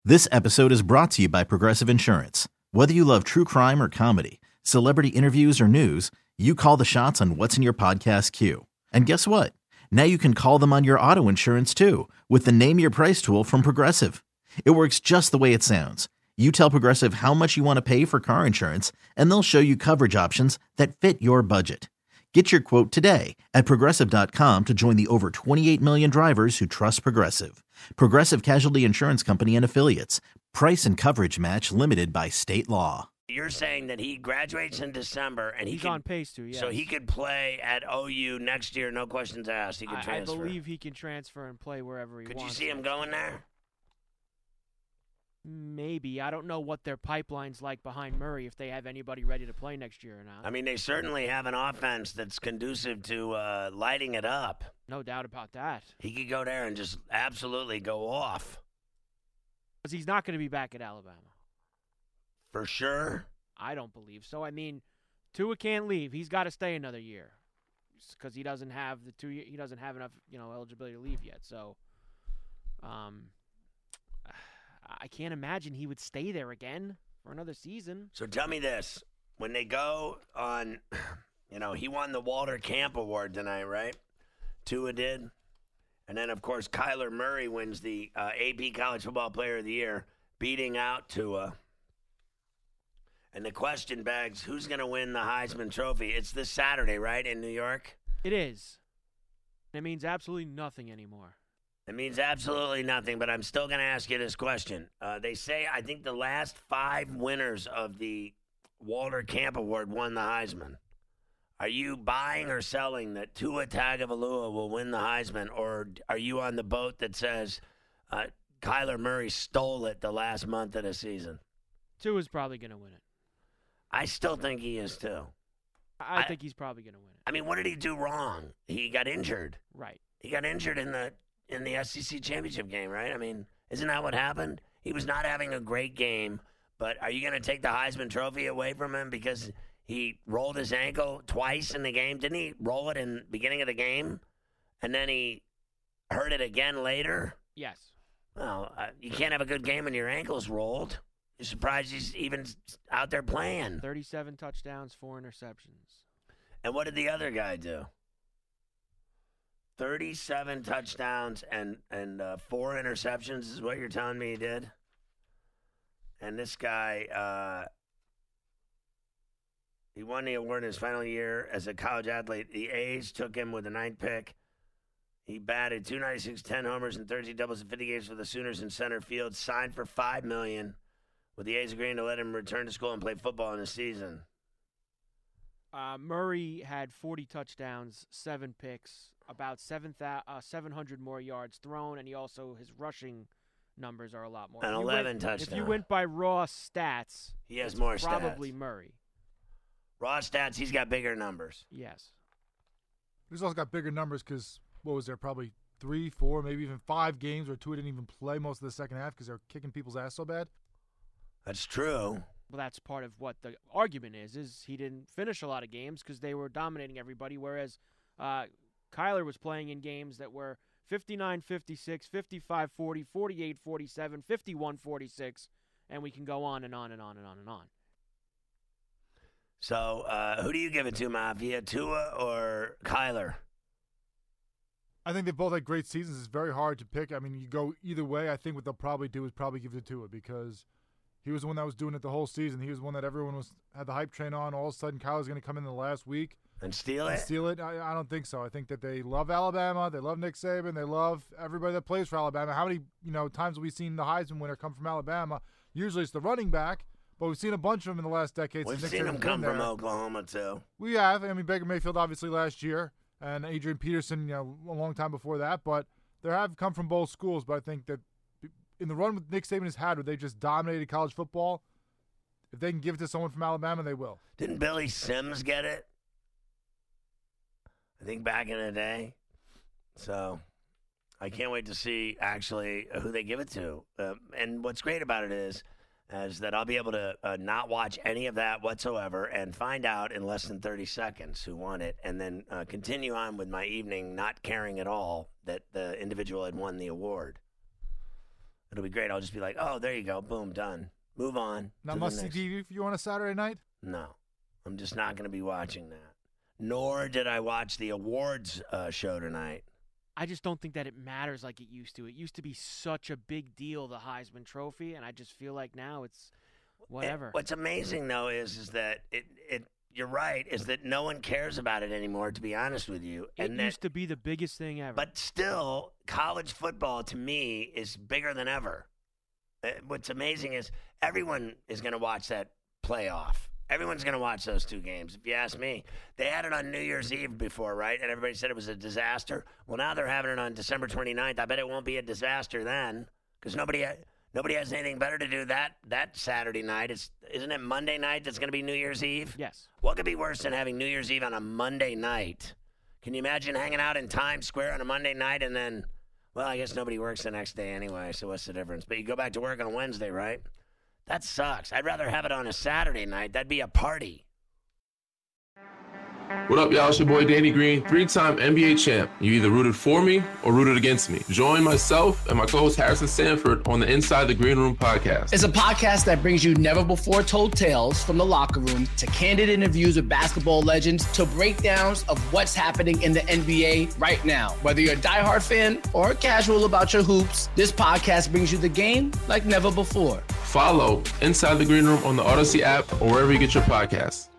This episode is brought to you by Progressive Insurance. Whether you love true crime or comedy, celebrity interviews or news, you call the shots on what's in your podcast queue. And guess what? Now you can call them on your auto insurance too with the Name Your Price tool from Progressive. It works just the way it sounds. You tell Progressive how much you want to pay for car insurance, and they'll show you coverage options that fit your budget. Get your quote today at Progressive.com to join the over 28 million drivers who trust Progressive. Progressive Casualty Insurance Company and Affiliates. Price and coverage match limited by state law. You're saying that he graduates in December and he's on pace to, yes. So he could play at OU next year, no questions asked. He could transfer. I believe he can transfer and play wherever he wants. Could you see him going there? Maybe. I don't know what their pipeline's like behind Murray, if they have anybody ready to play next year or not. I mean, they certainly have an offense that's conducive to lighting it up. No doubt about that. He could go there and just absolutely go off. Because he's not going to be back at Alabama. For sure? I don't believe so. I mean, Tua can't leave. He's got to stay another year because he doesn't have the 2 year. He doesn't have enough, eligibility to leave yet. So, I can't imagine he would stay there again for another season. So tell me this: when they go on, he won the Walter Camp Award tonight, right? Tua did, and then of course Kyler Murray wins the AP College Football Player of the Year, beating out Tua. And the question begs, who's going to win the Heisman Trophy? It's this Saturday, right, in New York? It is. It means absolutely nothing anymore. It means absolutely nothing, but I'm still going to ask you this question. They say, I think the last 5 winners of the Walter Camp Award won the Heisman. Are you buying or selling that Tua Tagovailoa will win the Heisman, or are you on the boat that says Kyler Murray stole it the last month of the season? Tua's probably going to win it. I still think he is, too. I think he's probably going to win it. I mean, what did he do wrong? He got injured. Right. He got injured in the SEC championship game, right? I mean, isn't that what happened? He was not having a great game, but are you going to take the Heisman Trophy away from him because he rolled his ankle twice in the game? Didn't he roll it in the beginning of the game, and then he hurt it again later? Yes. Well, you can't have a good game when your ankle's rolled. You're surprised he's even out there playing. 37 touchdowns, 4 interceptions. And what did the other guy do? 37 touchdowns and 4 interceptions is what you're telling me he did? And this guy, he won the award in his final year as a college athlete. The A's took him with the 9th pick. He batted .296, 10 homers, and 13 doubles in 50 games for the Sooners in center field. Signed for $5 million, with the A's agreeing to let him return to school and play football in the season. Murray had 40 touchdowns, 7 picks, about 700 more yards thrown, and his rushing numbers are a lot more. And 11 touchdowns. If you went by raw stats, he has more stats. Probably Murray. Raw stats, he's got bigger numbers. Yes. He's also got bigger numbers because, what was there, probably 3, 4, maybe even 5 games where Tua didn't even play most of the second half because they were kicking people's ass so bad? That's true. Well, that's part of what the argument is he didn't finish a lot of games because they were dominating everybody, whereas Kyler was playing in games that were 59-56, 55-40, 48-47, 51-46, and we can go on and on and on and on and on. So who do you give it to, Mafia, Tua or Kyler? I think they both had great seasons. It's very hard to pick. I mean, you go either way. I think what they'll probably do is probably give it to Tua because he was the one that was doing it the whole season. He was the one that everyone had the hype train on. All of a sudden, Kyler's going to come in the last week. And steal it? I don't think so. I think that they love Alabama. They love Nick Saban. They love everybody that plays for Alabama. How many times have we seen the Heisman winner come from Alabama? Usually it's the running back, but we've seen a bunch of them in the last decade. We've seen them come from Oklahoma, too. We have. I mean, Baker Mayfield obviously last year, and Adrian Peterson a long time before that. But they have come from both schools. But I think that in the run with Nick Saban has had, where they just dominated college football, if they can give it to someone from Alabama, they will. Didn't Billy Sims get it? I think back in the day. So I can't wait to see actually who they give it to. And what's great about it is that I'll be able to not watch any of that whatsoever and find out in less than 30 seconds who won it, and then continue on with my evening not caring at all that the individual had won the award. It'll be great. I'll just be like, oh, there you go. Boom, done. Move on. Not must-see TV for you on a Saturday night? No. I'm just not going to be watching that. Nor did I watch the awards show tonight. I just don't think that it matters like it used to. It used to be such a big deal, the Heisman Trophy, and I just feel like now it's whatever. What's amazing, though, is that you're right, is that no one cares about it anymore, to be honest with you. It used to be the biggest thing ever. But still, college football, to me, is bigger than ever. What's amazing is everyone is going to watch that playoff. Everyone's going to watch those two games, if you ask me. They had it on New Year's Eve before, right? And everybody said it was a disaster. Well, now they're having it on December 29th. I bet it won't be a disaster then because nobody has anything better to do that Saturday night. Isn't it Monday night that's going to be New Year's Eve? Yes. What could be worse than having New Year's Eve on a Monday night? Can you imagine hanging out in Times Square on a Monday night and then, well, I guess nobody works the next day anyway, so what's the difference? But you go back to work on a Wednesday, right? That sucks. I'd rather have it on a Saturday night. That'd be a party. What up, y'all? It's your boy Danny Green, 3-time NBA champ. You either rooted for me or rooted against me. Join myself and my co-host Harrison Sanford on the Inside the Green Room podcast. It's a podcast that brings you never-before-told tales from the locker room to candid interviews with basketball legends to breakdowns of what's happening in the NBA right now. Whether you're a diehard fan or casual about your hoops, this podcast brings you the game like never before. Follow Inside the Green Room on the Odyssey app or wherever you get your podcasts.